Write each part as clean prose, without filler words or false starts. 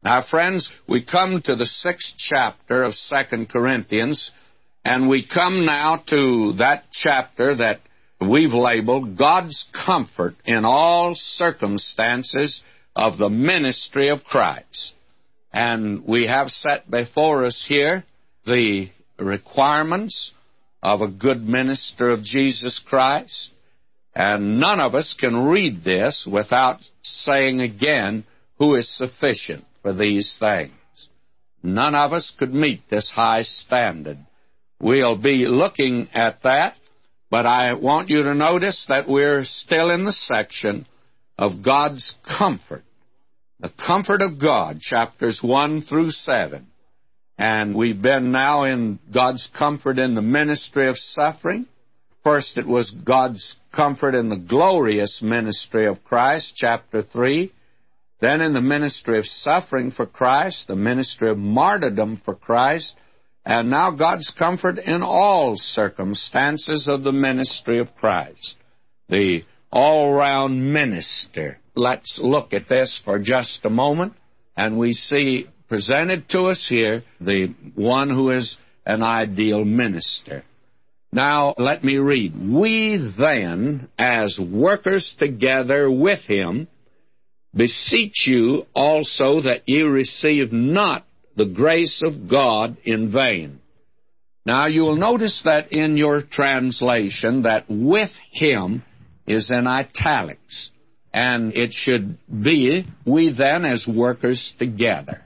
Now, friends, we come to the 6th chapter of 2 Corinthians, and we come now to that chapter that we've labeled God's Comfort in All Circumstances of the Ministry of Christ. And we have set before us here the requirements of a good minister of Jesus Christ. And none of us can read this without saying again, who is sufficient for these things. None of us could meet this high standard. We'll be looking at that, but I want you to notice that we're still in the section of God's comfort. The comfort of God, chapters 1 through 7. And we've been now in God's comfort in the ministry of suffering. First, it was God's comfort in the glorious ministry of Christ, chapter 3. Then in the ministry of suffering for Christ, the ministry of martyrdom for Christ, and now God's comfort in all circumstances of the ministry of Christ, the all-round minister. Let's look at this for just a moment, and we see presented to us here the one who is an ideal minister. Now, let me read. We then, as workers together with him, beseech you also that ye receive not the grace of God in vain. Now, you will notice that in your translation that with him is in italics, and it should be, we then as workers together.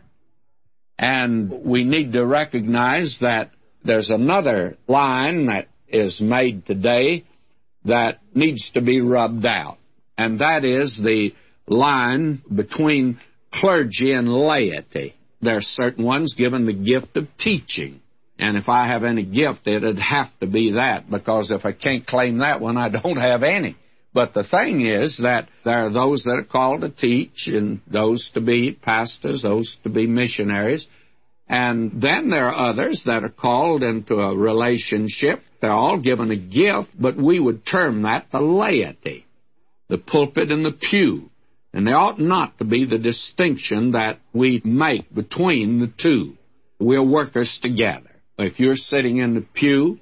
And we need to recognize that there's another line that is made today that needs to be rubbed out, and that is the line between clergy and laity. There are certain ones given the gift of teaching, and if I have any gift, it'd have to be that, because if I can't claim that one, I don't have any. But the thing is that there are those that are called to teach, and those to be pastors, those to be missionaries, and then there are others that are called into a relationship. They're all given a gift, but we would term that the laity, the pulpit and the pew. And there ought not to be the distinction that we make between the two. We're workers together. If you're sitting in the pew,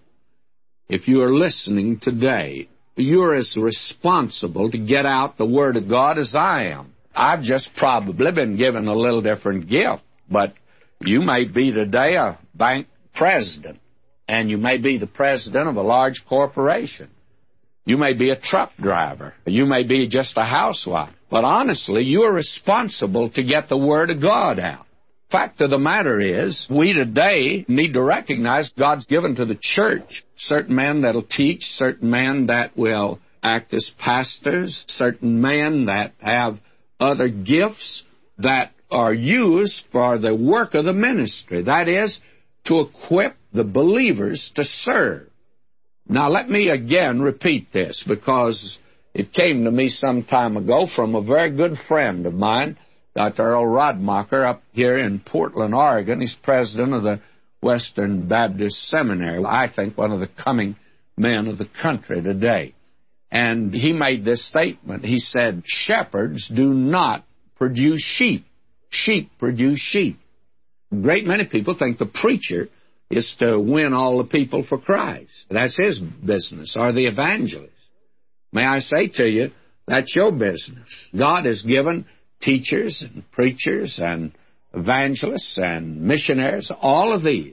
if you are listening today, you're as responsible to get out the Word of God as I am. I've just probably been given a little different gift, but you may be today a bank president, and you may be the president of a large corporation. You may be a truck driver. You may be just a housewife. But honestly, you are responsible to get the Word of God out. Fact of the matter is, we today need to recognize God's given to the church certain men that'll teach, certain men that will act as pastors, certain men that have other gifts that are used for the work of the ministry. That is, to equip the believers to serve. Now, let me again repeat this, because it came to me some time ago from a very good friend of mine, Dr. Earl Rodmacher, up here in Portland, Oregon. He's president of the Western Baptist Seminary, I think one of the coming men of the country today. And he made this statement. He said, shepherds do not produce sheep. Sheep produce sheep. A great many people think the preacher is to win all the people for Christ. That's his business, or the evangelist. May I say to you, that's your business. God has given teachers and preachers and evangelists and missionaries, all of these,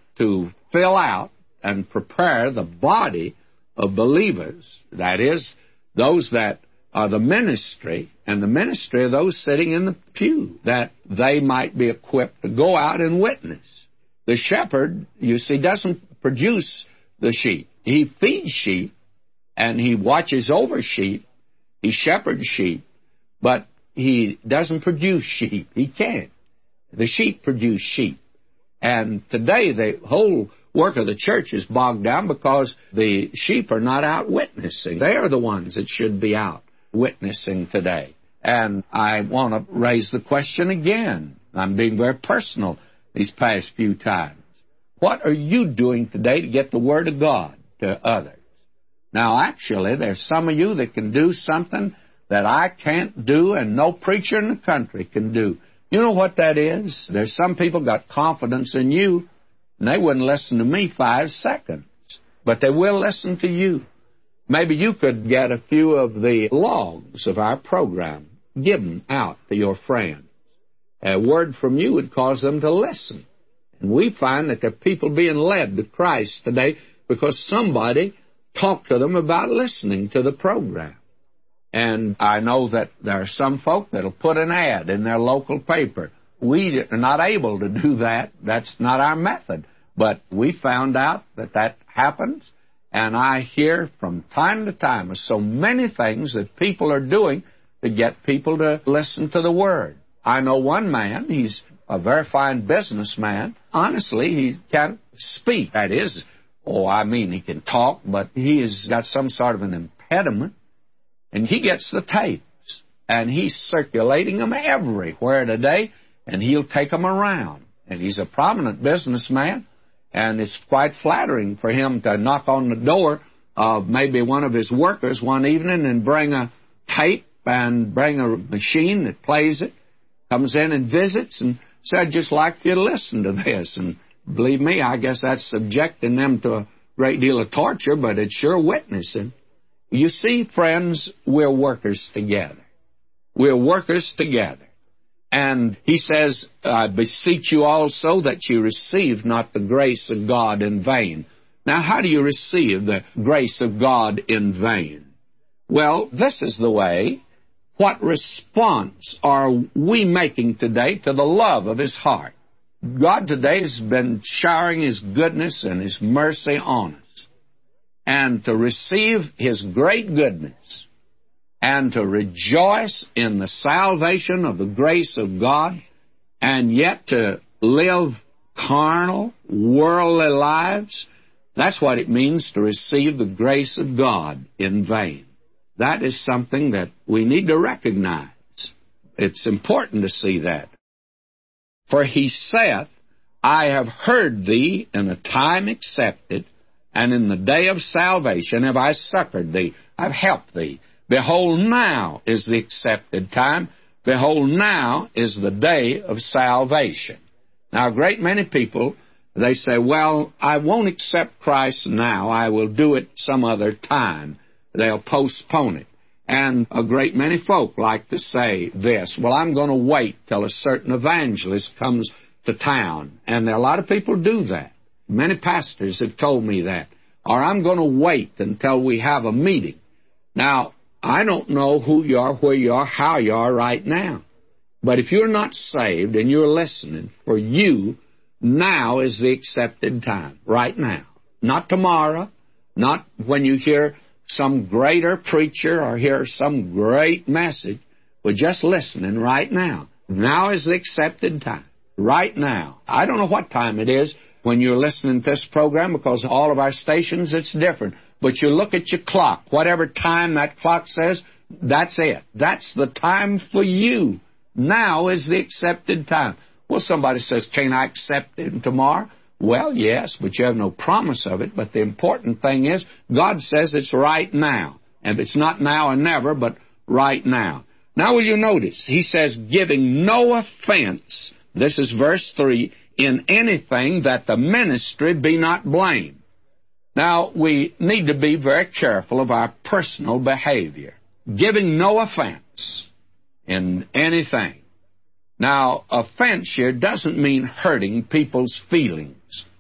to fill out and prepare the body of believers. That is, those that are the ministry, and the ministry of those sitting in the pew, that they might be equipped to go out and witness. The shepherd, you see, doesn't produce the sheep. He feeds sheep, and he watches over sheep. He shepherds sheep, but he doesn't produce sheep. He can't. The sheep produce sheep. And today, the whole work of the church is bogged down because the sheep are not out witnessing. They are the ones that should be out witnessing today. And I want to raise the question again. I'm being very personal these past few times. What are you doing today to get the Word of God to others? Now, actually, there's some of you that can do something that I can't do and no preacher in the country can do. You know what that is? There's some people got confidence in you, and they wouldn't listen to me 5 seconds, but they will listen to you. Maybe you could get a few of the logs of our program given out to your friends. A word from you would cause them to listen. And we find that there are people being led to Christ today because somebody talked to them about listening to the program. And I know that there are some folk that will put an ad in their local paper. We are not able to do that. That's not our method. But we found out that that happens, and I hear from time to time of so many things that people are doing to get people to listen to the Word. I know one man, he's a very fine businessman. Honestly, he can't speak. That is, he can talk, but he has got some sort of an impediment. And he gets the tapes, and he's circulating them everywhere today, and he'll take them around. And he's a prominent businessman, and it's quite flattering for him to knock on the door of maybe one of his workers one evening and bring a tape and bring a machine that plays it, comes in and visits and said, "I'd just like you to listen to this." And believe me, I guess that's subjecting them to a great deal of torture, but it's sure witnessing. You see, friends, we're workers together. We're workers together. And he says, "I beseech you also that you receive not the grace of God in vain." Now, how do you receive the grace of God in vain? Well, this is the way. What response are we making today to the love of His heart? God today has been showering His goodness and His mercy on us. And to receive His great goodness and to rejoice in the salvation of the grace of God, and yet to live carnal, worldly lives, that's what it means to receive the grace of God in vain. That is something that we need to recognize. It's important to see that. For He saith, "I have heard thee in a time accepted, and in the day of salvation have I succored thee." I've helped thee. Behold, now is the accepted time. Behold, now is the day of salvation. Now, a great many people, they say, "Well, I won't accept Christ now. I will do it some other time." They'll postpone it. And a great many folk like to say this, "Well, I'm going to wait till a certain evangelist comes to town." And there are a lot of people do that. Many pastors have told me that. Or, "I'm going to wait until we have a meeting." Now, I don't know who you are, where you are, how you are right now. But if you're not saved and you're listening, for you, now is the accepted time. Right now. Not tomorrow. Not when you hear some greater preacher or hear some great message. But just listening right now. Now is the accepted time. Right now. I don't know what time it is when you're listening to this program, because all of our stations, it's different. But you look at your clock. Whatever time that clock says, that's it. That's the time for you. Now is the accepted time. Well, somebody says, "Can't I accept Him tomorrow?" Well, yes, but you have no promise of it. But the important thing is, God says it's right now. And it's not now and never, but right now. Now, will you notice? He says, "Giving no offense," this is verse 3, "in anything that the ministry be not blamed." Now, we need to be very careful of our personal behavior. Giving no offense in anything. Now, offense here doesn't mean hurting people's feelings.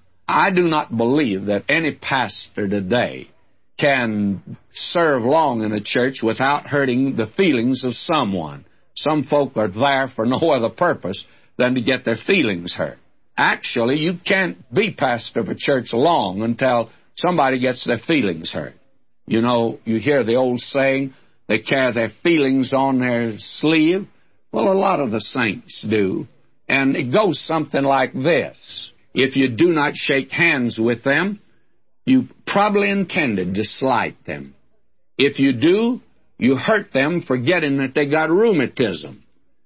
I do not believe that any pastor today can serve long in a church without hurting the feelings of someone. Some folk are there for no other purpose than to get their feelings hurt. Actually, you can't be pastor of a church long until somebody gets their feelings hurt. You know, you hear the old saying, they carry their feelings on their sleeve. Well, a lot of the saints do. And it goes something like this. If you do not shake hands with them, you probably intended to slight them. If you do, you hurt them forgetting that they got rheumatism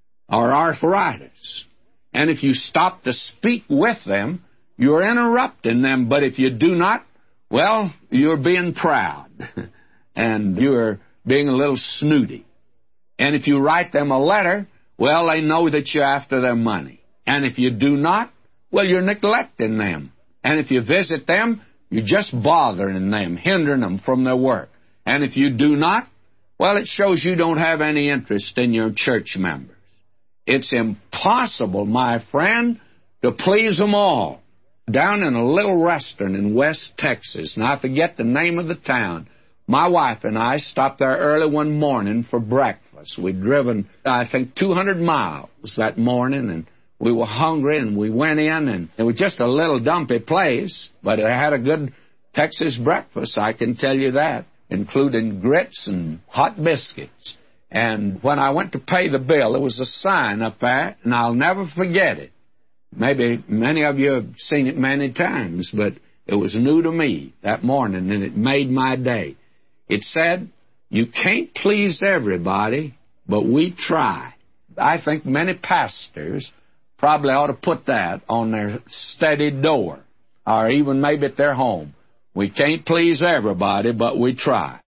or arthritis. And if you stop to speak with them, you're interrupting them. But if you do not, well, you're being proud and you're being a little snooty. And if you write them a letter, well, they know that you're after their money. And if you do not, well, you're neglecting them. And if you visit them, you're just bothering them, hindering them from their work. And if you do not, well, it shows you don't have any interest in your church members. It's impossible, my friend, to please them all. Down in a little restaurant in West Texas, and I forget the name of the town, my wife and I stopped there early one morning for breakfast. We'd driven, I think, 200 miles that morning, and we were hungry, and we went in, and it was just a little dumpy place, but it had a good Texas breakfast, I can tell you that, including grits and hot biscuits. And when I went to pay the bill, there was a sign up there, and I'll never forget it. Maybe many of you have seen it many times, but it was new to me that morning, and it made my day. It said, "You can't please everybody, but we try." I think many pastors probably ought to put that on their study door, or even maybe at their home. We can't please everybody, but we try.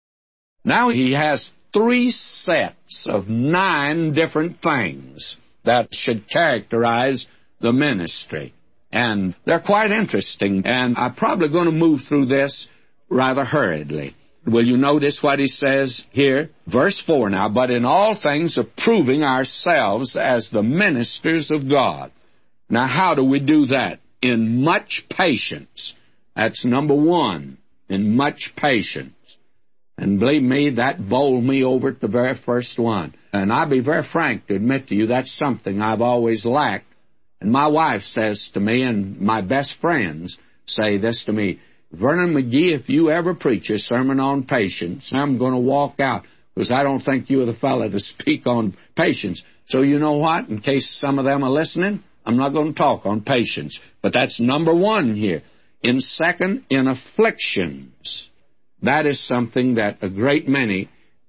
Now he has 3 sets of 9 different things that should characterize the ministry. And they're quite interesting, and I'm probably going to move through this rather hurriedly. Will you notice what he says here? Verse 4 now, "But in all things approving ourselves as the ministers of God." Now, how do we do that? In much patience. That's number 1, in much patience. And believe me, that bowled me over at the very first one. And I'll be very frank to admit to you, that's something I've always lacked. And my wife says to me, and my best friends say this to me, "Vernon McGee, if you ever preach a sermon on patience, I'm going to walk out, because I don't think you're the fellow to speak on patience." So you know what? In case some of them are listening, I'm not going to talk on patience. But that's number 1 here. In second, in afflictions. That is something that a great many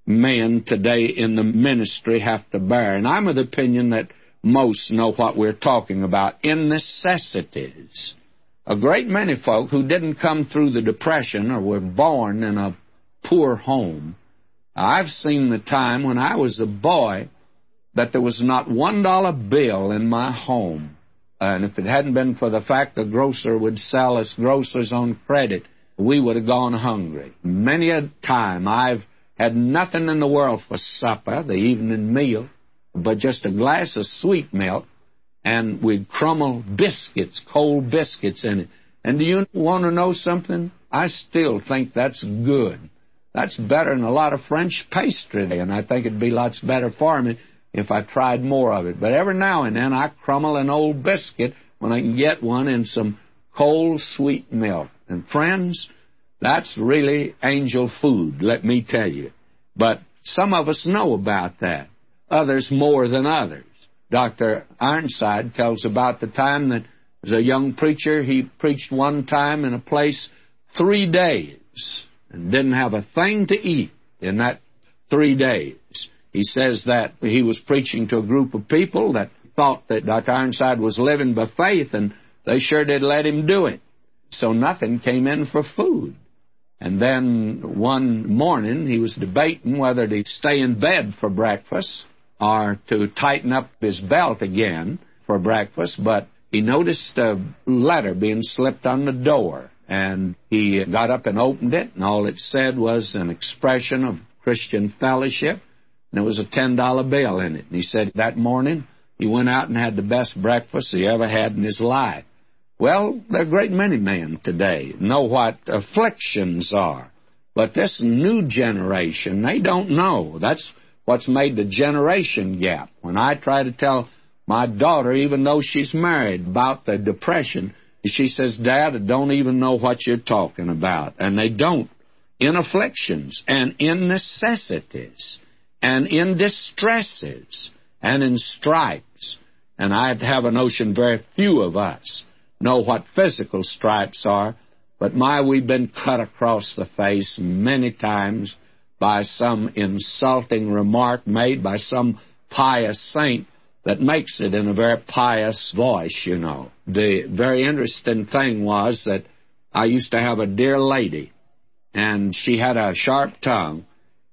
men today in the ministry have to bear. And I'm of the opinion that most know what we're talking about. In necessities. A great many folk who didn't come through the Depression or were born in a poor home. I've seen the time when I was a boy that there was not $1 bill in my home. And if it hadn't been for the fact the grocer would sell us groceries on credit, we would have gone hungry. Many a time I've had nothing in the world for supper, the evening meal, but just a glass of sweet milk, and we'd crumble biscuits, cold biscuits in it. And do you want to know something? I still think that's good. That's better than a lot of French pastry, and I think it'd be lots better for me if I tried more of it. But every now and then I crumble an old biscuit when I can get one in some cold, sweet milk. And friends, that's really angel food, let me tell you. But some of us know about that, others more than others. Dr. Ironside tells about the time that as a young preacher, he preached one time in a place 3 days and didn't have a thing to eat in that 3 days. He says that he was preaching to a group of people that thought that Dr. Ironside was living by faith, and they sure did let him do it. So nothing came in for food. And then one morning he was debating whether to stay in bed for breakfast or to tighten up his belt again for breakfast, but he noticed a letter being slipped on the door, and he got up and opened it, and all it said was an expression of Christian fellowship, and there was a $10 bill in it. And he said that morning he went out and had the best breakfast he ever had in his life. Well, there are a great many men today know what afflictions are, but this new generation, they don't know. That's what's made the generation gap. When I try to tell my daughter, even though she's married, about the Depression, she says, "Dad, I don't even know what you're talking about." And they don't. In afflictions and in necessities and in distresses and in stripes. And I have a notion very few of us know what physical stripes are, but we've been cut across the face many times by some insulting remark made by some pious saint that makes it in a very pious voice, you know. The very interesting thing was that I used to have a dear lady, and she had a sharp tongue,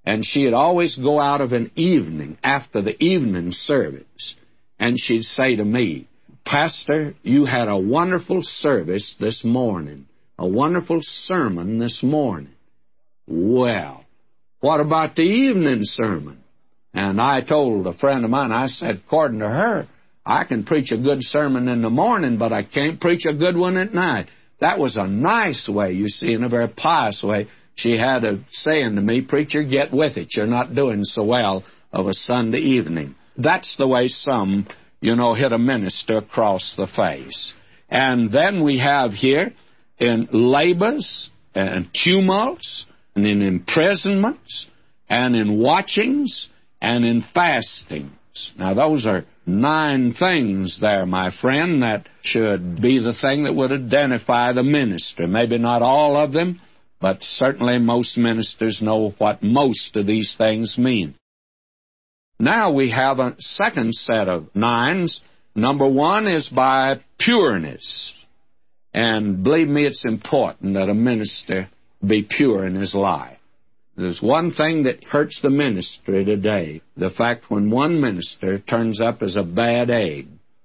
And she'd always go out of an evening, after the evening service, and she'd say to me, Pastor, you had a wonderful service this morning, a wonderful sermon this morning. Well, what about the evening sermon? And I told a friend of mine, I said, according to her, I can preach a good sermon in the morning, but I can't preach a good one at night. That was a nice way, you see, in a very pious way. She had a saying to me, Preacher, get with it. You're not doing so well of a Sunday evening. That's the way some, hit a minister across the face. And then we have here in labors and tumults and in imprisonments and in watchings and in fastings. Now, those are 9 things there, my friend, that should be the thing that would identify the minister. Maybe not all of them, but certainly most ministers know what most of these things mean. Now we have a second set of 9s. Number 1 is by pureness. And believe me, it's important that a minister be pure in his life. There's one thing that hurts the ministry today, the fact when one minister turns up as a bad egg.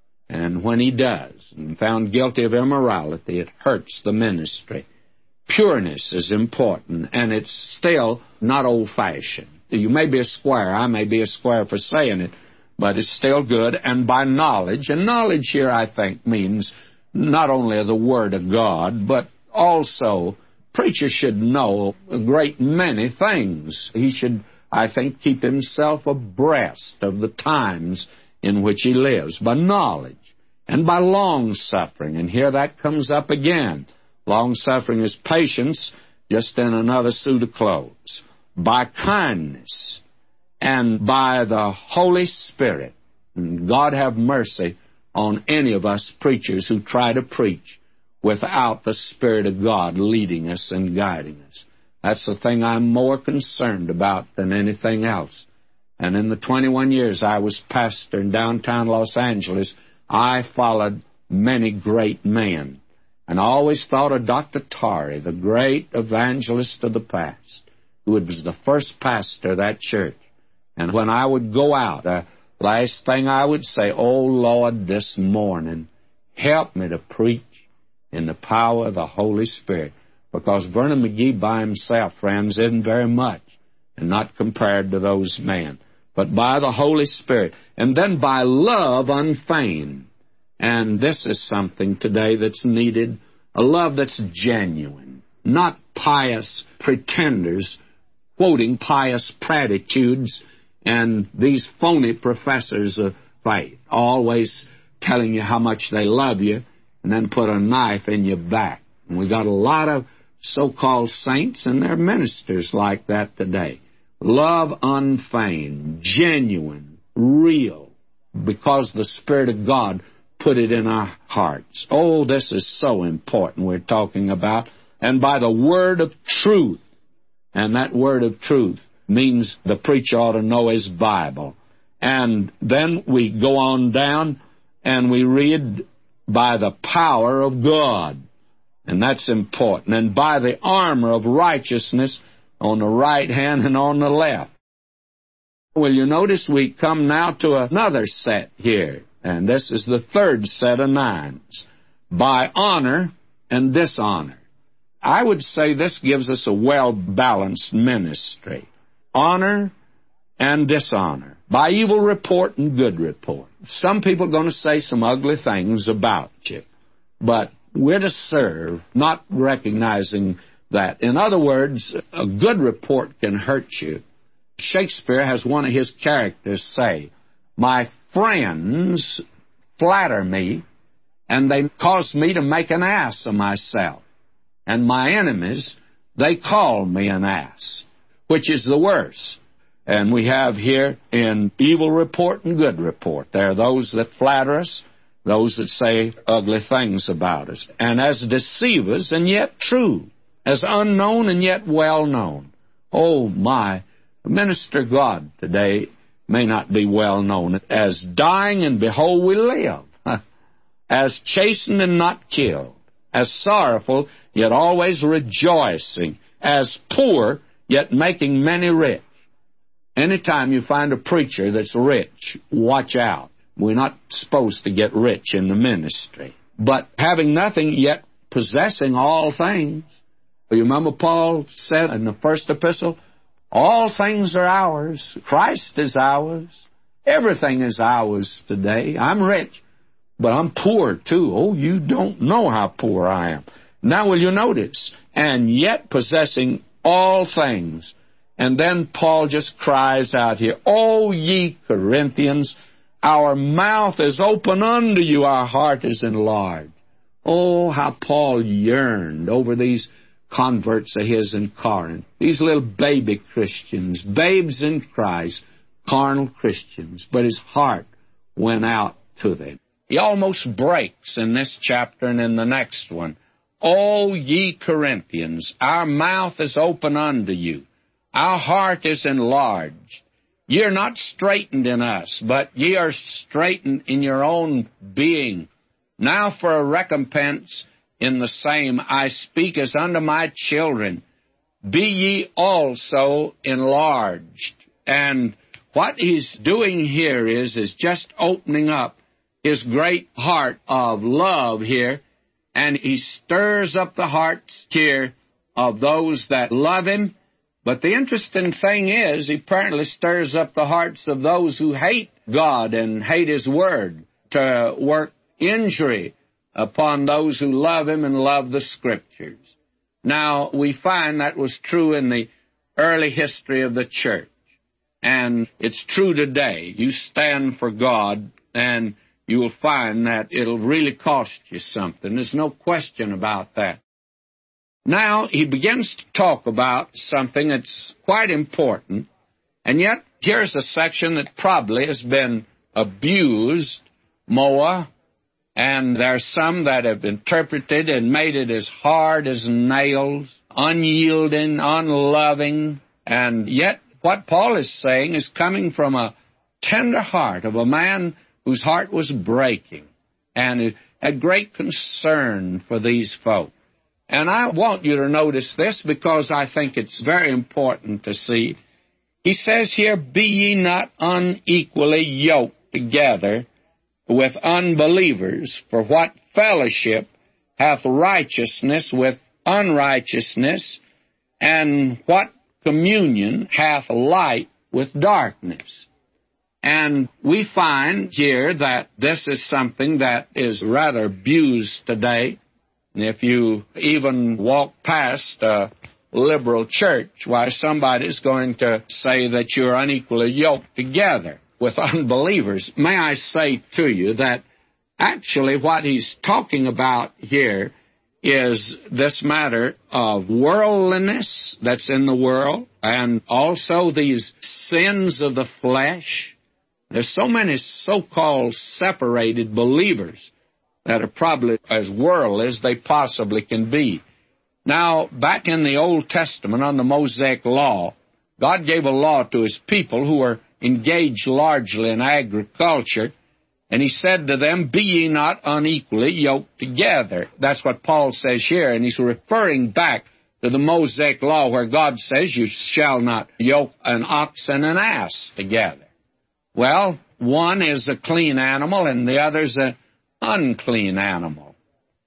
And when he does, and found guilty of immorality, it hurts the ministry. Pureness is important, and it's still not old-fashioned. You may be a square, I may be a square for saying it, but it's still good, and by knowledge. And knowledge here, I think, means not only the Word of God, but also preacher should know a great many things. He should, I think, keep himself abreast of the times in which he lives, by knowledge and by long-suffering. And here that comes up again. Long-suffering is patience, just in another suit of clothes. By kindness and by the Holy Spirit. And God have mercy on any of us preachers who try to preach without the Spirit of God leading us and guiding us. That's the thing I'm more concerned about than anything else. And in the 21 years I was pastor in downtown Los Angeles, I followed many great men. And I always thought of Dr. Torrey, the great evangelist of the past, who was the first pastor of that church. And when I would go out, last thing I would say, Oh, Lord, this morning, help me to preach in the power of the Holy Spirit. Because Vernon McGee by himself, friends, isn't very much, and not compared to those men. But by the Holy Spirit, and then by love unfeigned. And this is something today that's needed, a love that's genuine, not pious pretenders quoting pious platitudes and these phony professors of faith, always telling you how much they love you and then put a knife in your back. And we got a lot of so-called saints and their ministers like that today. Love unfeigned, genuine, real, because the Spirit of God put it in our hearts. Oh, this is so important we're talking about. And by the word of truth. And that word of truth means the preacher ought to know his Bible. And then we go on down and we read by the power of God. And that's important. And by the armor of righteousness on the right hand and on the left. Well, you notice we come now to another set here. And this is the third set of 9s. By honor and dishonor. I would say this gives us a well-balanced ministry. Honor and dishonor. By evil report and good report. Some people are going to say some ugly things about you. But we're to serve, not recognizing that. In other words, a good report can hurt you. Shakespeare has one of his characters say, My friends flatter me, and they cause me to make an ass of myself. And my enemies, they call me an ass. Which is the worst? And we have here in evil report and good report. There are those that flatter us, those that say ugly things about us. And as deceivers and yet true, as unknown and yet well known. Oh my, minister God today may not be well known as dying and behold we live, as chastened and not killed, as sorrowful yet always rejoicing, as poor yet making many rich, Anytime you find a preacher that's rich, watch out. We're not supposed to get rich in the ministry. But having nothing, yet possessing all things. You remember Paul said in the first epistle, all things are ours. Christ is ours. Everything is ours today. I'm rich, but I'm poor too. Oh, you don't know how poor I am. Now will you notice, and yet possessing all things. And then Paul just cries out here, O ye Corinthians, our mouth is open unto you, our heart is enlarged. Oh, how Paul yearned over these converts of his in Corinth, these little baby Christians, babes in Christ, carnal Christians, but his heart went out to them. He almost breaks in this chapter and in the next one. O ye Corinthians, our mouth is open unto you, our heart is enlarged. Ye are not straitened in us, but ye are straitened in your own being. Now for a recompense in the same I speak as unto my children. Be ye also enlarged. And what he's doing here is just opening up his great heart of love here, and he stirs up the hearts here of those that love him. But the interesting thing is, he apparently stirs up the hearts of those who hate God and hate his word, to work injury upon those who love him and love the Scriptures. Now, we find that was true in the early history of the church, and it's true today. You stand for God, and you will find that it'll really cost you something. There's no question about that. Now, he begins to talk about something that's quite important, and yet here's a section that probably has been abused more, and there are some that have interpreted and made it as hard as nails, unyielding, unloving, and yet what Paul is saying is coming from a tender heart of a man whose heart was breaking and had great concern for these folk. And I want you to notice this because I think it's very important to see. He says here, be ye not unequally yoked together with unbelievers, for what fellowship hath righteousness with unrighteousness, and what communion hath light with darkness? And we find here that this is something that is rather abused today. If you even walk past a liberal church, why, somebody's going to say that you're unequally yoked together with unbelievers. May I say to you that actually what he's talking about here is this matter of worldliness that's in the world, and also these sins of the flesh. There's so many so-called separated believers that are probably as worldly as they possibly can be. Now, back in the Old Testament on the Mosaic Law, God gave a law to his people who were engaged largely in agriculture, and he said to them, be ye not unequally yoked together. That's what Paul says here, and he's referring back to the Mosaic Law where God says you shall not yoke an ox and an ass together. Well, one is a clean animal and the other's an unclean animal.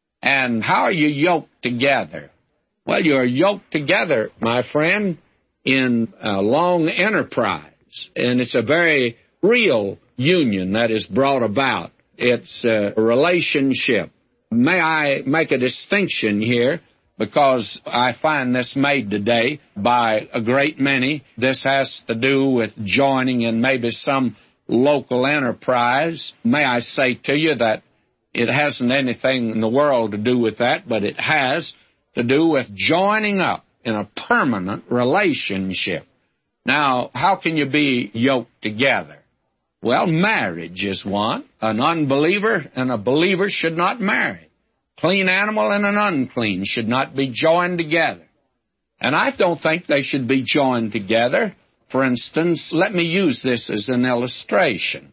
And how are you yoked together? Well, you're yoked together, my friend, in a long enterprise. And it's a very real union that is brought about. It's a relationship. May I make a distinction here, because I find this made today by a great many. This has to do with joining in maybe some local enterprise. May I say to you that it hasn't anything in the world to do with that, but it has to do with joining up in a permanent relationship. Now, how can you be yoked together? Well, marriage is one. An unbeliever and a believer should not marry. Clean animal and an unclean should not be joined together. And I don't think they should be joined together. For instance, let me use this as an illustration.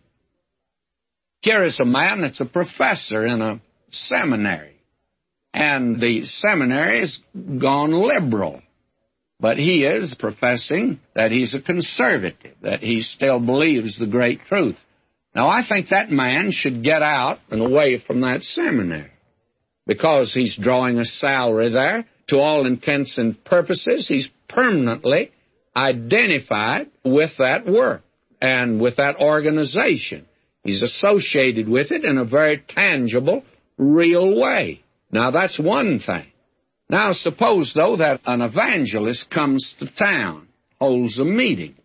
Here is a man that's a professor in a seminary, and the seminary has gone liberal. But he is professing that he's a conservative, that he still believes the great truth. Now, I think that man should get out and away from that seminary, because he's drawing a salary there. To all intents and purposes, he's permanently identified with that work and with that organization. He's associated with it in a very tangible, real way. Now, that's one thing. Now, suppose, though, that an evangelist comes to town, holds a meeting,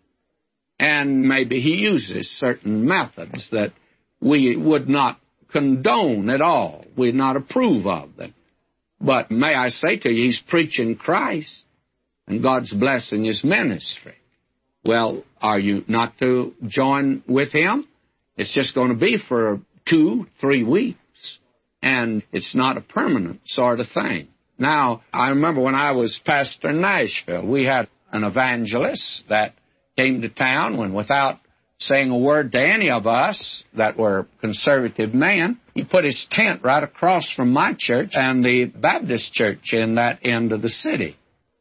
and maybe he uses certain methods that we would not condone at all. We'd not approve of them. But may I say to you, he's preaching Christ, and God's blessing his ministry. Well, are you not to join with him? It's just going to be for 2-3 weeks, and it's not a permanent sort of thing. Now, I remember when I was pastor in Nashville, we had an evangelist that came to town when, without saying a word to any of us that were conservative men, he put his tent right across from my church and the Baptist church in that end of the city.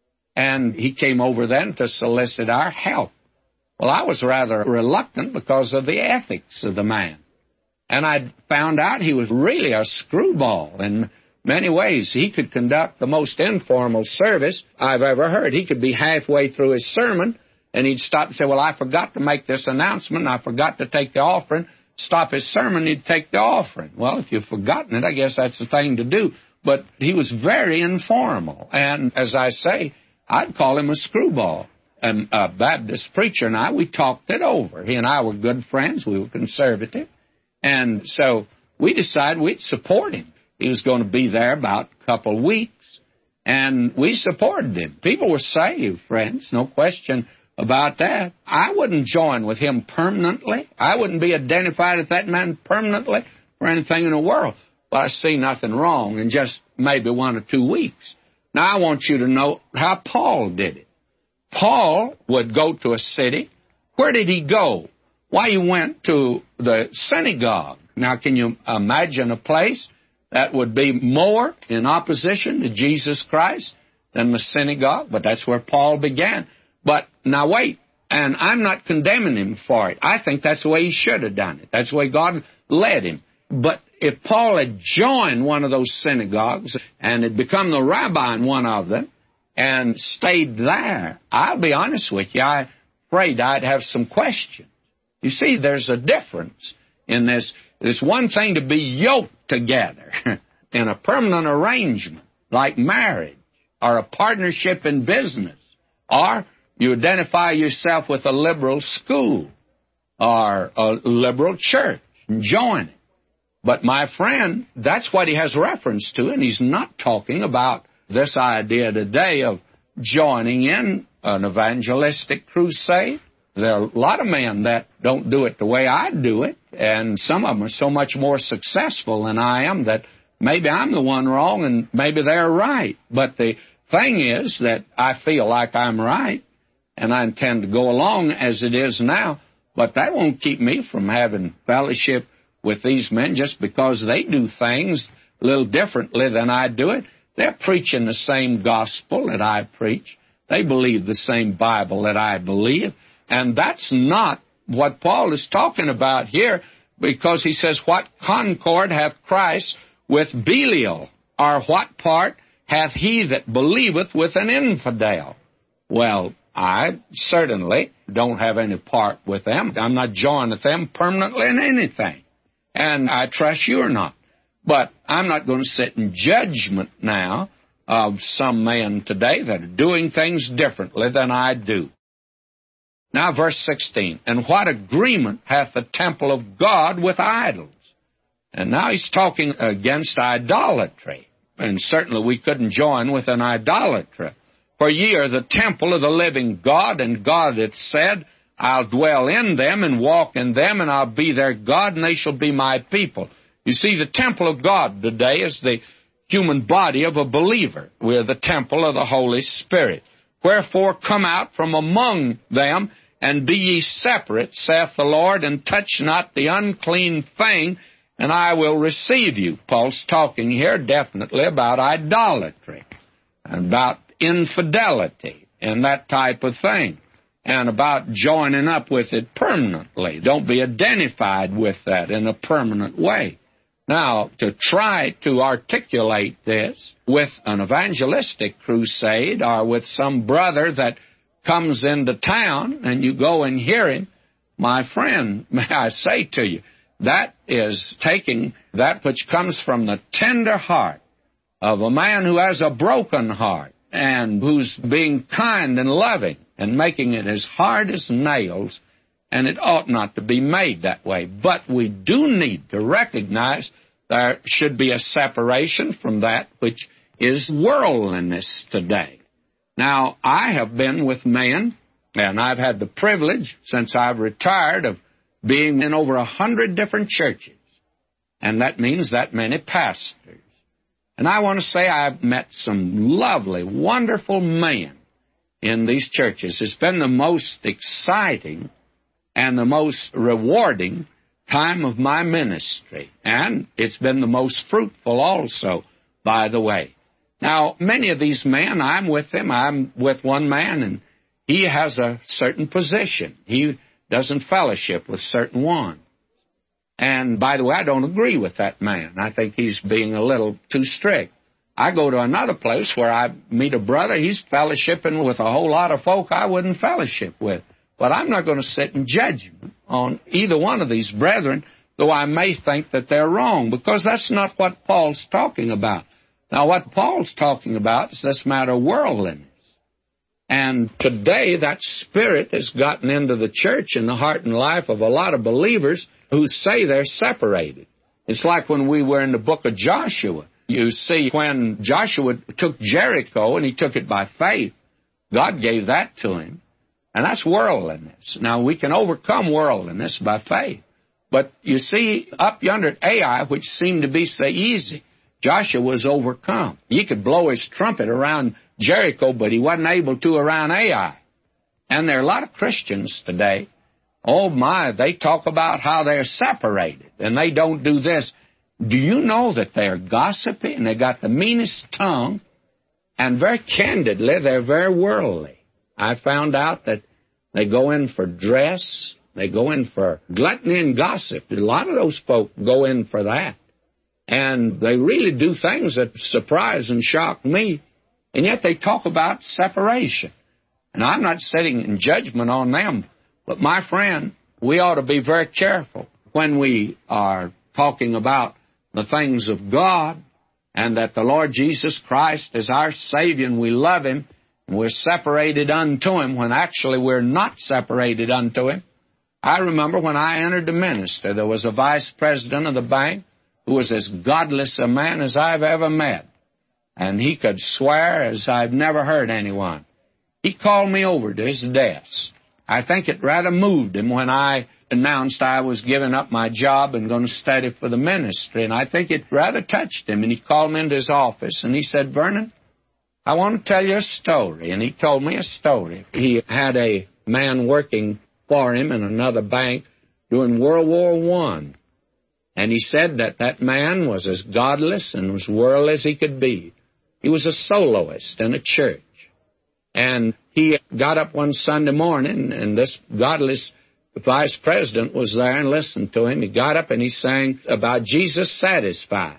And he came over then to solicit our help. Well, I was rather reluctant because of the ethics of the man. And I found out he was really a screwball in many ways. He could conduct the most informal service I've ever heard. He could be halfway through his sermon, and he'd stop and say, well, I forgot to make this announcement. I forgot to take the offering. Stop his sermon, he'd take the offering. Well, if you've forgotten it, I guess that's the thing to do. But he was very informal. And as I say, I'd call him a screwball. And a Baptist preacher and I, we talked it over. He and I were good friends. We were conservative. And so we decided we'd support him. He was going to be there about a couple of weeks, and we supported him. People were saved, friends, no question about that. I wouldn't join with him permanently. I wouldn't be identified as that man permanently for anything in the world. But I see nothing wrong in just maybe 1 or 2 weeks. Now, I want you to know how Paul did it. Paul would go to a city. Where did he go? Why, he went to the synagogue. Now, can you imagine a place that would be more in opposition to Jesus Christ than the synagogue? But that's where Paul began. But now wait, and I'm not condemning him for it. I think that's the way he should have done it. That's the way God led him. But if Paul had joined one of those synagogues and had become the rabbi in one of them and stayed there, I'll be honest with you, I'm afraid I'd have some questions. You see, there's a difference in this. It's one thing to be yoked together in a permanent arrangement like marriage or a partnership in business, or you identify yourself with a liberal school or a liberal church and join it. But, my friend, that's what he has reference to, and he's not talking about this idea today of joining in an evangelistic crusade. There are a lot of men that don't do it the way I do it, and some of them are so much more successful than I am that maybe I'm the one wrong and maybe they're right. But the thing is that I feel like I'm right, and I intend to go along as it is now, but that won't keep me from having fellowship with these men just because they do things a little differently than I do it. They're preaching the same gospel that I preach. They believe the same Bible that I believe. And that's not what Paul is talking about here, because he says, what concord hath Christ with Belial? Or what part hath he that believeth with an infidel? Well, I certainly don't have any part with them. I'm not joined with them permanently in anything. And I trust you're not. But I'm not going to sit in judgment now of some men today that are doing things differently than I do. Now, verse 16, and what agreement hath the temple of God with idols? And now he's talking against idolatry. And certainly we couldn't join with an idolater. For ye are the temple of the living God, and God hath said, I'll dwell in them and walk in them, and I'll be their God, and they shall be my people. You see, the temple of God today is the human body of a believer. We are the temple of the Holy Spirit. Wherefore come out from among them, and be ye separate, saith the Lord, and touch not the unclean thing, and I will receive you. Paul's talking here definitely about idolatry, about infidelity. and that type of thing, and about joining up with it permanently. Don't be identified with that in a permanent way. Now, to try to articulate this with an evangelistic crusade or with some brother that comes into town and you go and hear him, my friend, may I say to you, that is taking that which comes from the tender heart of a man who has a broken heart and who's being kind and loving and making it as hard as nails, and it ought not to be made that way. But we do need to recognize there should be a separation from that which is worldliness today. Now, I have been with men, and I've had the privilege, since I've retired, of being in over 100 different churches, and that means that many pastors. And I want to say I've met some lovely, wonderful men in these churches. It's been the most exciting and the most rewarding time of my ministry, and it's been the most fruitful also, by the way. Now, many of these men, I'm with one man, and he has a certain position. He doesn't fellowship with certain ones. And, by the way, I don't agree with that man. I think he's being a little too strict. I go to another place where I meet a brother. He's fellowshipping with a whole lot of folk I wouldn't fellowship with. But I'm not going to sit in judgment on either one of these brethren, though I may think that they're wrong, because that's not what Paul's talking about. Now, what Paul's talking about is this matter of worldliness. And today, that spirit has gotten into the church and the heart and life of a lot of believers who say they're separated. It's like when we were in the book of Joshua. You see, when Joshua took Jericho, and he took it by faith, God gave that to him. And that's worldliness. Now, we can overcome worldliness by faith. But you see, up yonder at Ai, which seemed to be so easy, Joshua was overcome. He could blow his trumpet around Jericho, but he wasn't able to around Ai. And there are a lot of Christians today, oh my, they talk about how they're separated, and they don't do this. Do you know that they're gossipy, and they got the meanest tongue, and very candidly, they're very worldly. I found out that they go in for dress, they go in for gluttony and gossip. A lot of those folk go in for that. And they really do things that surprise and shock me, and yet they talk about separation. And I'm not sitting in judgment on them, but my friend, we ought to be very careful when we are talking about the things of God, and that the Lord Jesus Christ is our Savior, and we love Him, and we're separated unto Him, when actually we're not separated unto Him. I remember when I entered the ministry, there was a vice president of the bank who was as godless a man as I've ever met. And he could swear as I've never heard anyone. He called me over to his desk. I think it rather moved him when I announced I was giving up my job and going to study for the ministry. And I think it rather touched him. And he called me into his office, and he said, "Vernon, I want to tell you a story." And he told me a story. He had a man working for him in another bank during World War I. And he said that that man was as godless and as worldly as he could be. He was a soloist in a church. And he got up one Sunday morning, and this godless vice president was there and listened to him. He got up and he sang about Jesus satisfies.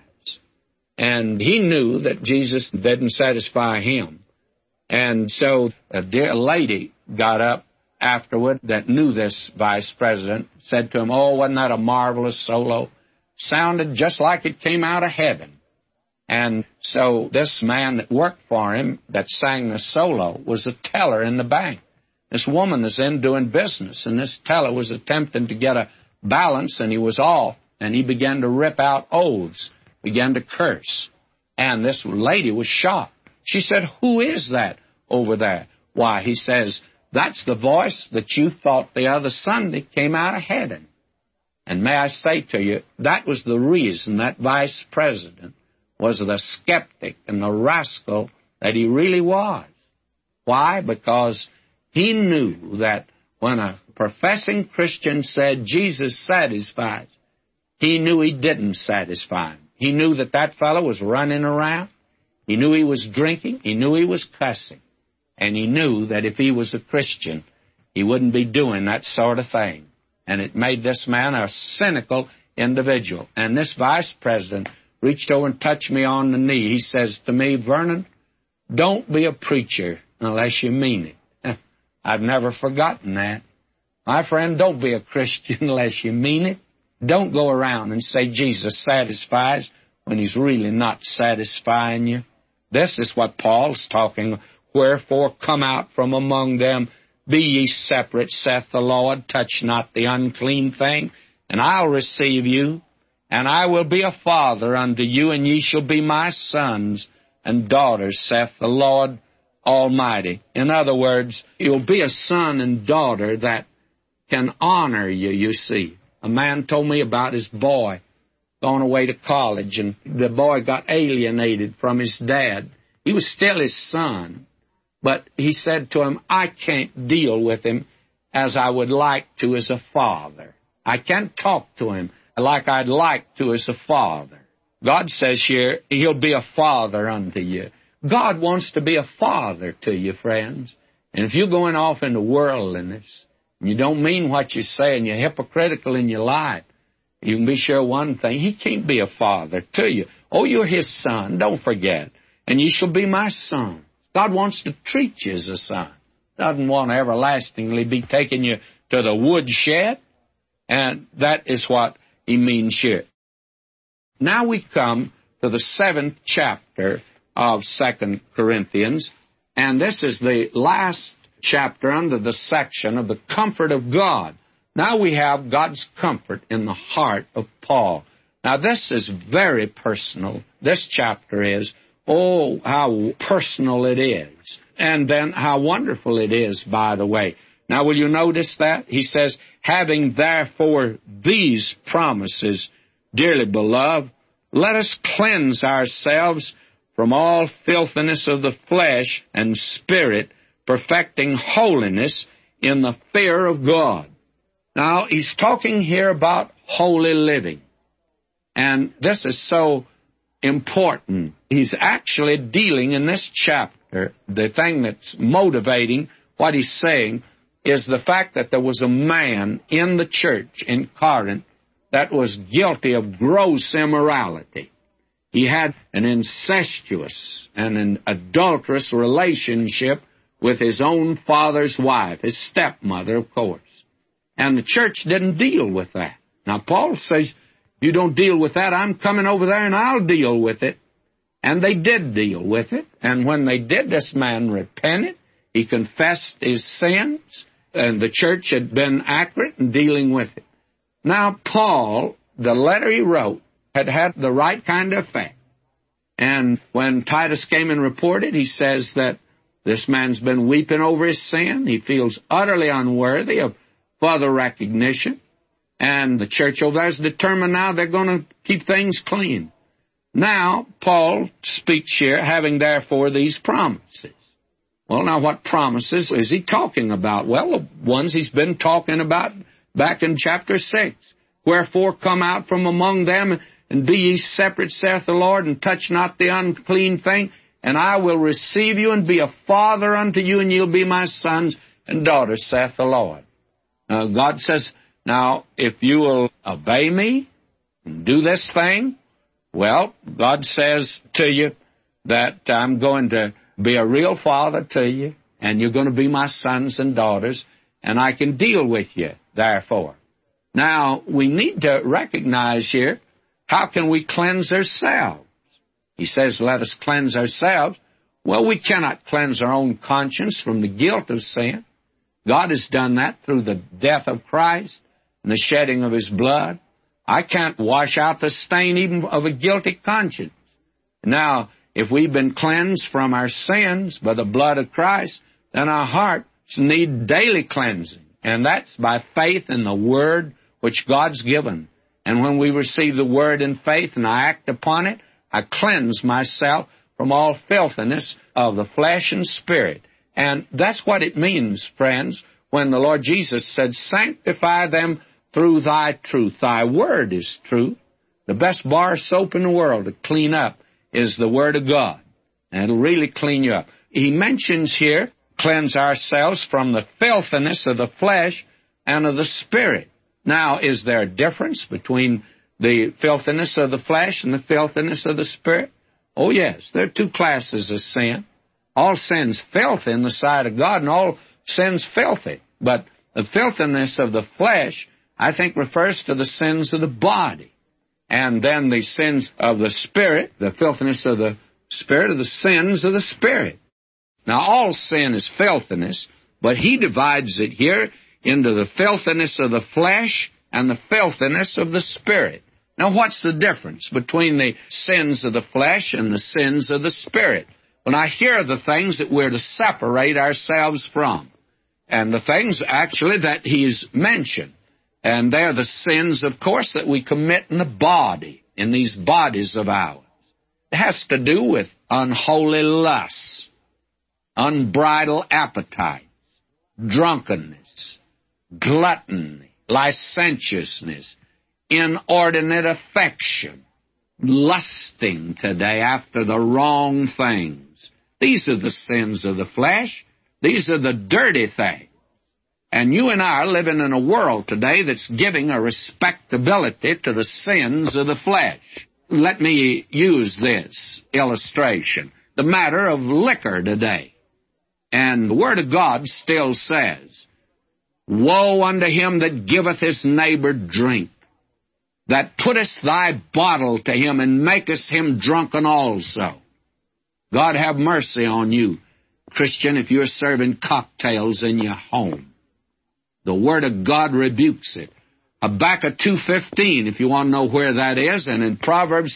And he knew that Jesus didn't satisfy him. And so a dear lady got up afterward that knew this vice president, said to him, "Oh, wasn't that a marvelous solo? Sounded just like it came out of heaven." And so this man that worked for him that sang the solo was a teller in the bank. This woman is in doing business, and this teller was attempting to get a balance, and he was off, and he began to rip out oaths, began to curse. And this lady was shocked. She said, "Who is that over there?" "Why," he says, "that's the voice that you thought the other Sunday came out of heaven." And may I say to you, that was the reason that vice president was the skeptic and the rascal that he really was. Why? Because he knew that when a professing Christian said Jesus satisfies, he knew he didn't satisfy him. He knew that that fellow was running around. He knew he was drinking. He knew he was cussing. And he knew that if he was a Christian, he wouldn't be doing that sort of thing. And it made this man a cynical individual. And this vice president reached over and touched me on the knee. He says to me, Vernon, don't be a preacher unless you mean it. I've never forgotten that. My friend, don't be a Christian unless you mean it. Don't go around and say Jesus satisfies when he's really not satisfying you. This is what Paul's talking. Wherefore come out from among them, be ye separate, saith the Lord, touch not the unclean thing, and I'll receive you, and I will be a father unto you, and ye shall be my sons and daughters, saith the Lord Almighty. In other words, you'll be a son and daughter that can honor you, you see. A man told me about his boy going away to college, and the boy got alienated from his dad. He was still his son, but he said to him, I can't deal with him as I would like to as a father. I can't talk to him like I'd like to as a father. God says here, he'll be a father unto you. God wants to be a father to you, friends. And if you're going off into worldliness, and you don't mean what you say, and you're hypocritical in your life, you can be sure one thing, he can't be a father to you. Oh, you're his son, don't forget. And ye shall be my son. God wants to treat you as a son. Doesn't want to everlastingly be taking you to the woodshed. And that is what he means here. Now we come to the 7th chapter of 2 Corinthians, and this is the last chapter under the section of the comfort of God. Now we have God's comfort in the heart of Paul. Now this is very personal. This chapter is. Oh, how personal it is. And then how wonderful it is, by the way. Now will you notice that? He says, having therefore these promises, dearly beloved, let us cleanse ourselves from all filthiness of the flesh and spirit, perfecting holiness in the fear of God. Now, he's talking here about holy living. And this is so important. He's actually dealing in this chapter, the thing that's motivating what he's saying is the fact that there was a man in the church in Corinth that was guilty of gross immorality. He had an incestuous and an adulterous relationship with his own father's wife, his stepmother, of course. And the church didn't deal with that. Now, Paul says, you don't deal with that, I'm coming over there and I'll deal with it. And they did deal with it. And when they did, this man repented. He confessed his sins, and the church had been accurate in dealing with it. Now, Paul, the letter he wrote, had the right kind of effect. And when Titus came and reported, he says that this man's been weeping over his sin. He feels utterly unworthy of further recognition. And the church over there is determined now they're going to keep things clean. Now, Paul speaks here, having therefore these promises. Well, now what promises is he talking about? Well, the ones he's been talking about back in chapter 6. Wherefore come out from among them, and be ye separate, saith the Lord, and touch not the unclean thing, and I will receive you and be a father unto you, and you'll be my sons and daughters, saith the Lord. God says, now, if you will obey me and do this thing, well, God says to you that I'm going to be a real father to you, and you're going to be my sons and daughters, and I can deal with you, therefore. Now, we need to recognize here, how can we cleanse ourselves? He says, let us cleanse ourselves. Well, we cannot cleanse our own conscience from the guilt of sin. God has done that through the death of Christ and the shedding of His blood. I can't wash out the stain even of a guilty conscience. Now, if we've been cleansed from our sins by the blood of Christ, then our hearts need daily cleansing. And that's by faith in the Word which God's given. And when we receive the Word in faith and I act upon it, I cleanse myself from all filthiness of the flesh and spirit. And that's what it means, friends, when the Lord Jesus said, sanctify them through thy truth. Thy word is truth. The best bar soap in the world to clean up is the Word of God. And it'll really clean you up. He mentions here cleanse ourselves from the filthiness of the flesh and of the spirit. Now, is there a difference between the filthiness of the flesh and the filthiness of the spirit? Oh, yes. There are two classes of sin. All sin's filthy in the sight of God, and all sin's filthy. But the filthiness of the flesh, I think, refers to the sins of the body. And then the sins of the spirit, the filthiness of the spirit, are the sins of the spirit. Now, all sin is filthiness, but he divides it here into the filthiness of the flesh and the filthiness of the spirit. Now, what's the difference between the sins of the flesh and the sins of the spirit? When I hear the things that we're to separate ourselves from, and the things, actually, that he's mentioned, and they're the sins, of course, that we commit in the body, in these bodies of ours. It has to do with unholy lusts, unbridled appetites, drunkenness, gluttony, licentiousness, inordinate affection, lusting today after the wrong things. These are the sins of the flesh. These are the dirty things. And you and I are living in a world today that's giving a respectability to the sins of the flesh. Let me use this illustration. The matter of liquor today. And the Word of God still says, "Woe unto him that giveth his neighbor drink, that puttest thy bottle to him, and makest him drunken also." God have mercy on you, Christian, if you're serving cocktails in your home. The Word of God rebukes it. Habakkuk 2:15, if you want to know where that is, and in Proverbs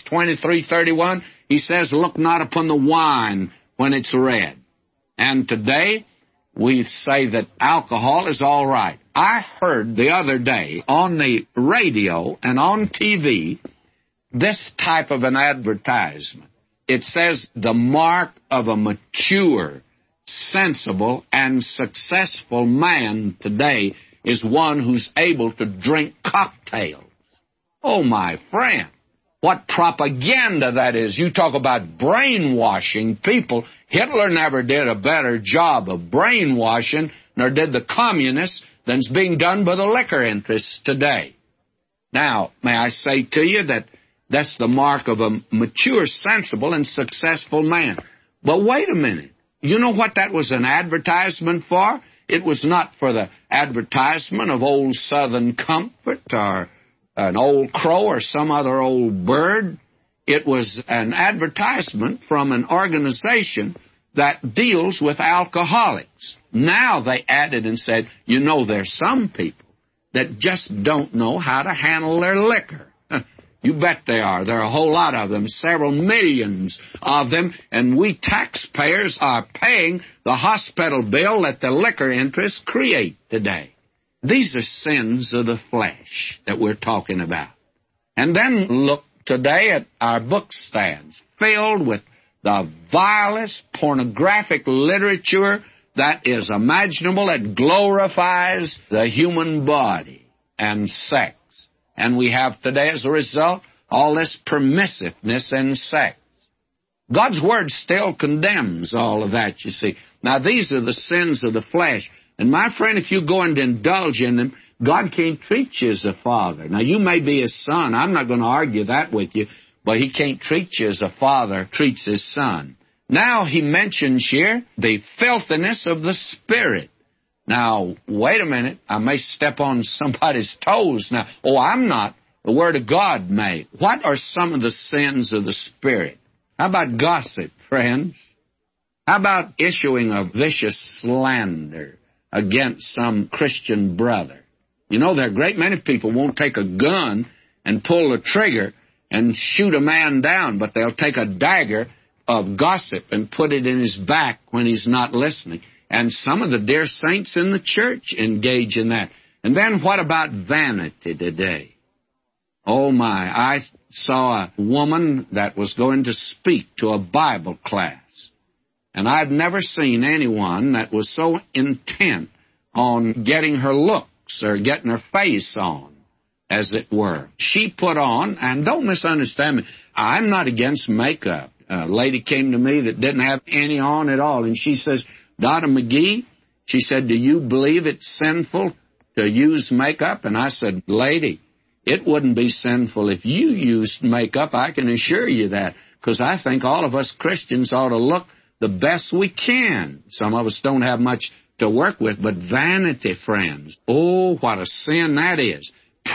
23:31, he says, "Look not upon the wine when it's red." And today, we say that alcohol is all right. I heard the other day on the radio and on TV this type of an advertisement. It says, "The mark of a mature, sensible, and successful man today is one who's able to drink cocktails." Oh, my friend, what propaganda that is. You talk about brainwashing people. Hitler never did a better job of brainwashing, nor did the communists, than's being done by the liquor interests today. Now, may I say to you that that's the mark of a mature, sensible, and successful man. But wait a minute. You know what that was an advertisement for? It was not for the advertisement of Old Southern Comfort or an Old Crow or some other old bird. It was an advertisement from an organization that deals with alcoholics. Now they added and said, you know, there's some people that just don't know how to handle their liquor. You bet they are. There are a whole lot of them, several millions of them, and we taxpayers are paying the hospital bill that the liquor interests create today. These are sins of the flesh that we're talking about. And then look today at our bookstands, filled with the vilest pornographic literature that is imaginable, that glorifies the human body and sex. And we have today, as a result, all this permissiveness in sex. God's Word still condemns all of that, you see. Now, these are the sins of the flesh. And, my friend, if you go and indulge in them, God can't treat you as a father. Now, you may be His son. I'm not going to argue that with you. But He can't treat you as a father treats His son. Now, He mentions here the filthiness of the Spirit. Now, wait a minute. I may step on somebody's toes now. Oh, I'm not. The Word of God may. What are some of the sins of the Spirit? How about gossip, friends? How about issuing a vicious slander against some Christian brother? You know, there are a great many people won't take a gun and pull the trigger and shoot a man down, but they'll take a dagger of gossip and put it in his back when he's not listening. And some of the dear saints in the church engage in that. And then what about vanity today? Oh, my. I saw a woman that was going to speak to a Bible class. And I've never seen anyone that was so intent on getting her looks or getting her face on, as it were. She put on, and don't misunderstand me, I'm not against makeup. A lady came to me that didn't have any on at all, and she says, Donna McGee, she said, do you believe it's sinful to use makeup? And I said, lady, it wouldn't be sinful if you used makeup, I can assure you that, because I think all of us Christians ought to look the best we can. Some of us don't have much to work with, but vanity, friends, oh, what a sin that is.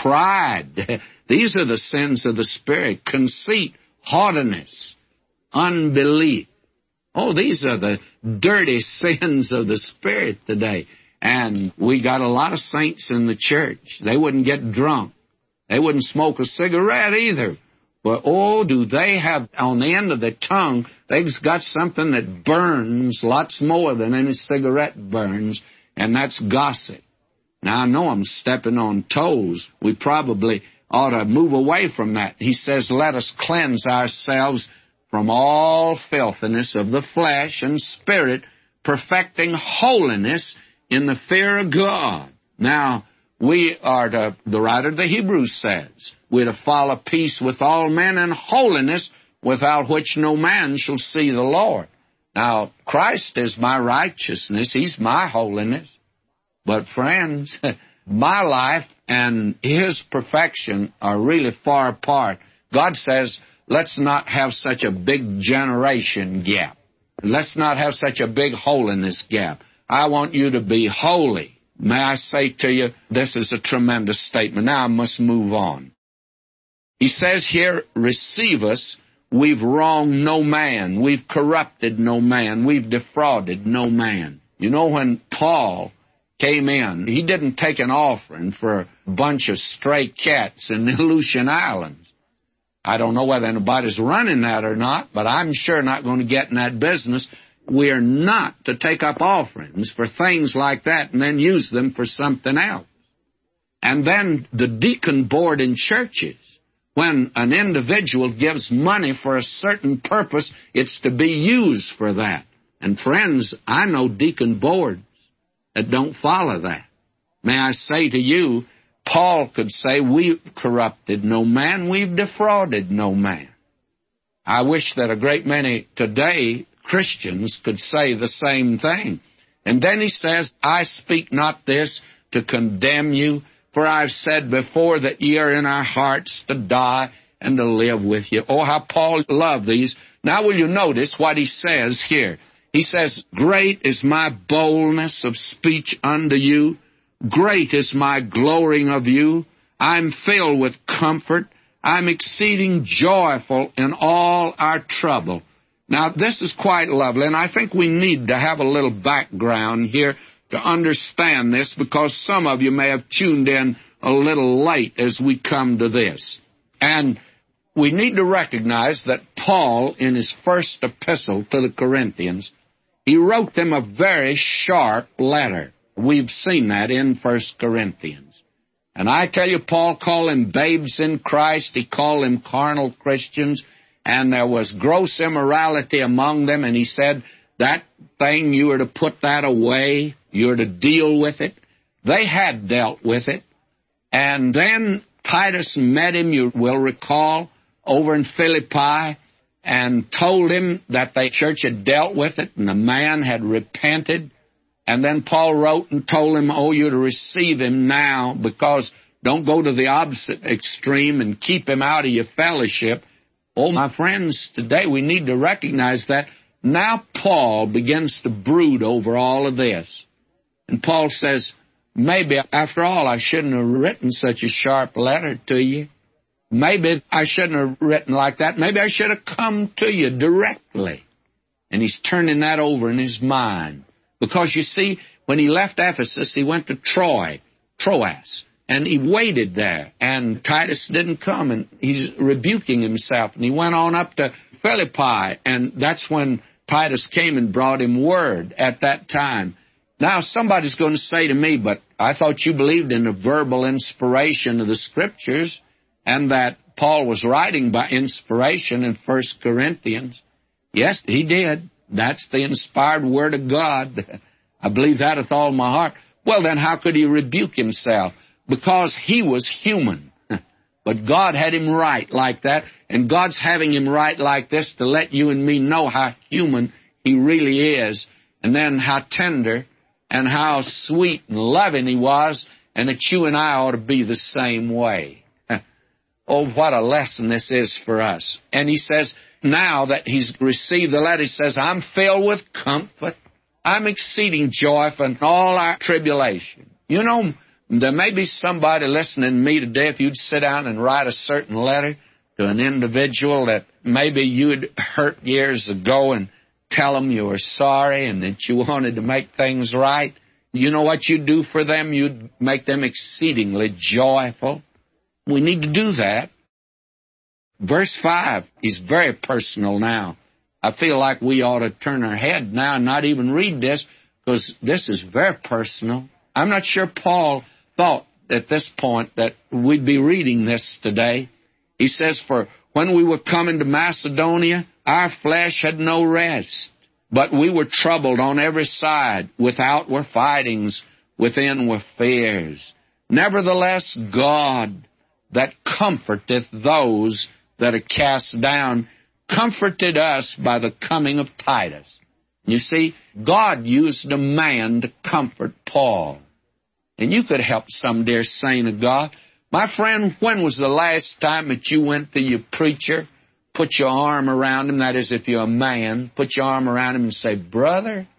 Pride, these are the sins of the Spirit. Conceit, haughtiness, unbelief. Oh, these are the dirty sins of the Spirit today. And we got a lot of saints in the church. They wouldn't get drunk. They wouldn't smoke a cigarette either. But, oh, do they have, on the end of their tongue, they've got something that burns lots more than any cigarette burns, and that's gossip. Now, I know I'm stepping on toes. We probably ought to move away from that. He says, let us cleanse ourselves from all filthiness of the flesh and spirit, perfecting holiness in the fear of God. Now, we are to, the writer of the Hebrews says, we're to follow peace with all men and holiness, without which no man shall see the Lord. Now, Christ is my righteousness. He's my holiness. But, friends, my life and His perfection are really far apart. God says, let's not have such a big generation gap. Let's not have such a big holiness gap. I want you to be holy. May I say to you, this is a tremendous statement. Now I must move on. He says here, receive us. We've wronged no man. We've corrupted no man. We've defrauded no man. You know, when Paul came in, he didn't take an offering for a bunch of stray cats in the Aleutian Islands. I don't know whether anybody's running that or not, but I'm sure not going to get in that business. We are not to take up offerings for things like that and then use them for something else. And then the deacon board in churches, when an individual gives money for a certain purpose, it's to be used for that. And friends, I know deacon boards that don't follow that. May I say to you, Paul could say, we've corrupted no man, we've defrauded no man. I wish that a great many today, Christians, could say the same thing. And then he says, I speak not this to condemn you, for I've said before that ye are in our hearts to die and to live with you. Oh, how Paul loved these. Now will you notice what he says here? He says, great is my boldness of speech unto you. Great is my glorying of you. I'm filled with comfort. I'm exceeding joyful in all our trouble. Now, this is quite lovely, and I think we need to have a little background here to understand this, because some of you may have tuned in a little late as we come to this. And we need to recognize that Paul, in his first epistle to the Corinthians, he wrote them a very sharp letter. We've seen that in 1 Corinthians. And I tell you, Paul called them babes in Christ. He called them carnal Christians. And there was gross immorality among them. And he said, that thing, you are to put that away. You are to deal with it. They had dealt with it. And then Titus met him, you will recall, over in Philippi, and told him that the church had dealt with it, and the man had repented. And then Paul wrote and told him, oh, you're to receive him now, because don't go to the opposite extreme and keep him out of your fellowship. Oh, my friends, today we need to recognize that. Now Paul begins to brood over all of this. And Paul says, maybe, after all, I shouldn't have written such a sharp letter to you. Maybe I shouldn't have written like that. Maybe I should have come to you directly. And he's turning that over in his mind. Because, you see, when he left Ephesus, he went to Troas, and he waited there. And Titus didn't come, and he's rebuking himself. And he went on up to Philippi, and that's when Titus came and brought him word at that time. Now, somebody's going to say to me, but I thought you believed in the verbal inspiration of the Scriptures, and that Paul was writing by inspiration in 1 Corinthians. Yes, he did. That's the inspired Word of God. I believe that with all my heart. Well, then how could he rebuke himself? Because he was human. But God had him write like that, and God's having him write like this to let you and me know how human he really is. and then how tender and how sweet and loving He was, and that you and I ought to be the same way. Oh, what a lesson this is for us. And he says, now that he's received the letter, he says, I'm filled with comfort. I'm exceeding joy for all our tribulation. You know, there may be somebody listening to me today, if you'd sit down and write a certain letter to an individual that maybe you'd hurt years ago and tell them you were sorry and that you wanted to make things right. You know what you'd do for them? You'd make them exceedingly joyful. We need to do that. Verse 5 is very personal now. I feel like we ought to turn our head now and not even read this, because this is very personal. I'm not sure Paul thought at this point that we'd be reading this today. He says, for when we were coming to Macedonia, our flesh had no rest, but we were troubled on every side. Without were fightings, within were fears. Nevertheless, God, that comforteth those that are cast down, comforted us by the coming of Titus. You see, God used a man to comfort Paul. And you could help some dear saint of God. My friend, when was the last time that you went to your preacher, put your arm around him, that is, if you're a man, put your arm around him and say, brother,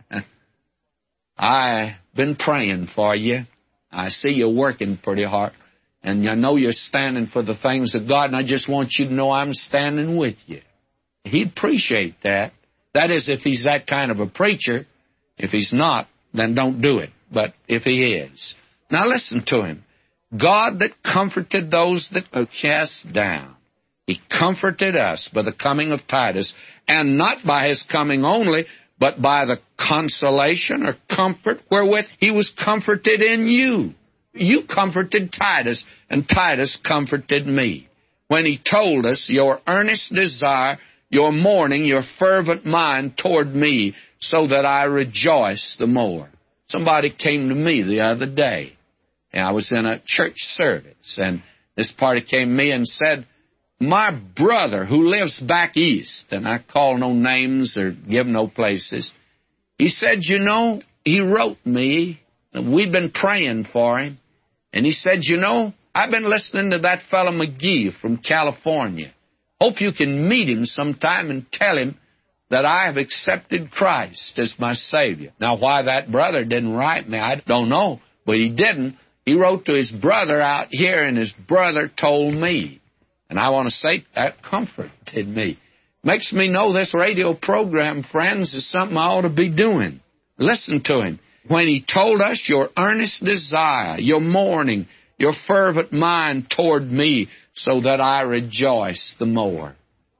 I've been praying for you. I see you're working pretty hard. And I know you're standing for the things of God, and I just want you to know I'm standing with you. He'd appreciate that. That is, if he's that kind of a preacher. If he's not, then don't do it. But if he is. Now listen to him. God that comforted those that are cast down. He comforted us by the coming of Titus, and not by his coming only, but by the consolation or comfort wherewith he was comforted in you. You comforted Titus, and Titus comforted me. When he told us your earnest desire, your mourning, your fervent mind toward me, so that I rejoice the more. Somebody came to me the other day, and I was in a church service, and this party came to me and said, my brother who lives back east, and I call no names or give no places, he said, you know, he wrote me, and we've been praying for him, and he said, you know, I've been listening to that fellow McGee from California. Hope you can meet him sometime and tell him that I have accepted Christ as my Savior. Now, why that brother didn't write me, I don't know, but he didn't. He wrote to his brother out here, and his brother told me. And I want to say that comforted me. Makes me know this radio program, friends, is something I ought to be doing. Listen to him. When he told us your earnest desire, your mourning, your fervent mind toward me, so that I rejoice the more.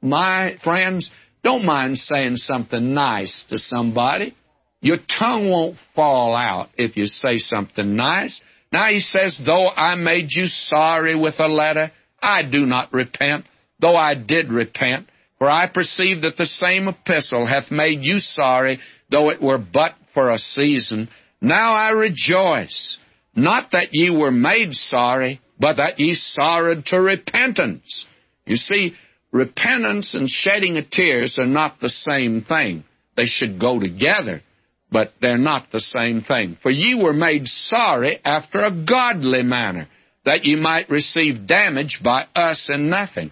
My friends, don't mind saying something nice to somebody. Your tongue won't fall out if you say something nice. Now he says, though I made you sorry with a letter, I do not repent, though I did repent. For I perceive that the same epistle hath made you sorry, though it were but for a season. Now I rejoice, not that ye were made sorry, but that ye sorrowed to repentance. You see, repentance and shedding of tears are not the same thing. They should go together, but they're not the same thing. For ye were made sorry after a godly manner, that ye might receive damage by us in nothing.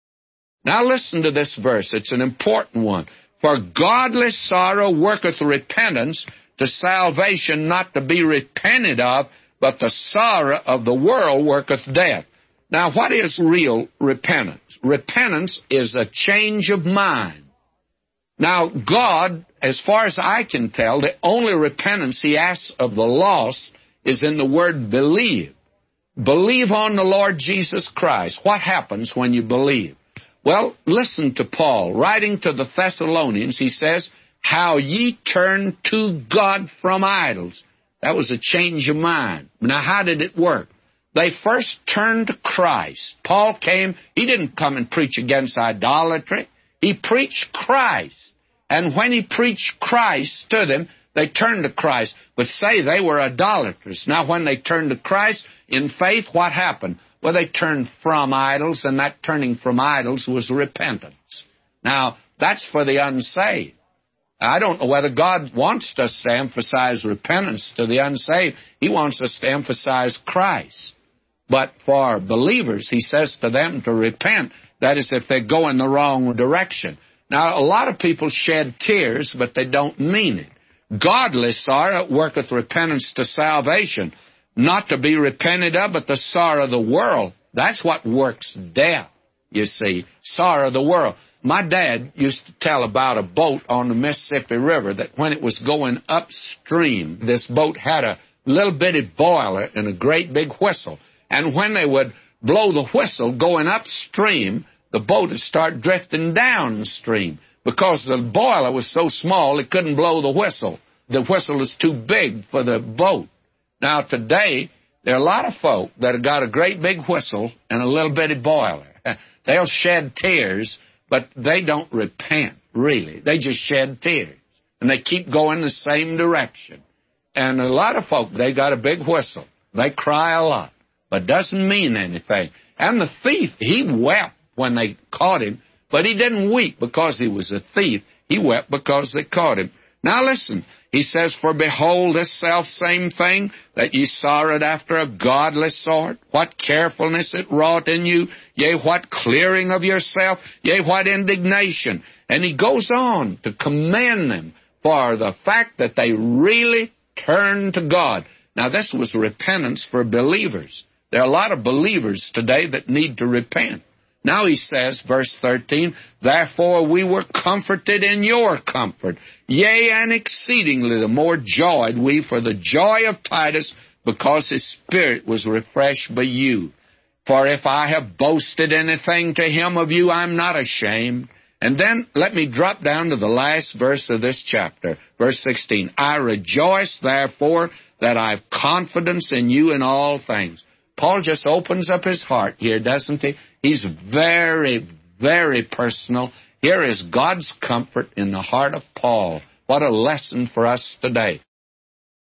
Now listen to this verse. It's an important one. For godly sorrow worketh repentance to salvation, not to be repented of, but the sorrow of the world worketh death. Now, what is real repentance? Repentance is a change of mind. Now, God, as far as I can tell, the only repentance He asks of the lost is in the word believe. Believe on the Lord Jesus Christ. What happens when you believe? Well, listen to Paul. Writing to the Thessalonians, he says, how ye turn to God from idols. That was a change of mind. Now, how did it work? They first turned to Christ. Paul came, he didn't come and preach against idolatry. He preached Christ. And when he preached Christ to them, they turned to Christ. But say they were idolaters. Now, when they turned to Christ in faith, what happened? Well, they turned from idols, and that turning from idols was repentance. Now, that's for the unsaved. I don't know whether God wants us to emphasize repentance to the unsaved. He wants us to emphasize Christ. But for believers, He says to them to repent. That is, if they go in the wrong direction. Now, a lot of people shed tears, but they don't mean it. Godly sorrow worketh repentance to salvation, not to be repented of, but the sorrow of the world. That's what works death, you see, sorrow of the world. My dad used to tell about a boat on the Mississippi River that when it was going upstream, this boat had a little bitty boiler and a great big whistle. And when they would blow the whistle going upstream, the boat would start drifting downstream because the boiler was so small it couldn't blow the whistle. The whistle was too big for the boat. Now, today, there are a lot of folk that have got a great big whistle and a little bitty boiler. They'll shed tears, but they don't repent, really. They just shed tears, and they keep going the same direction. And a lot of folk, they got a big whistle. They cry a lot, but doesn't mean anything. And the thief, he wept when they caught him, but he didn't weep because he was a thief. He wept because they caught him. Now listen, he says, for behold, this selfsame thing that ye sorrowed after a godly sort, what carefulness it wrought in you, yea, what clearing of yourself, yea, what indignation. And he goes on to commend them for the fact that they really turned to God. Now this was repentance for believers. There are a lot of believers today that need to repent. Now he says, verse 13, therefore we were comforted in your comfort. Yea, and exceedingly the more joyed we for the joy of Titus, because his spirit was refreshed by you. For if I have boasted anything to him of you, I'm not ashamed. And then let me drop down to the last verse of this chapter, verse 16. I rejoice, therefore, that I have confidence in you in all things. Paul just opens up his heart here, doesn't he? He's very, very personal. Here is God's comfort in the heart of Paul. What a lesson for us today.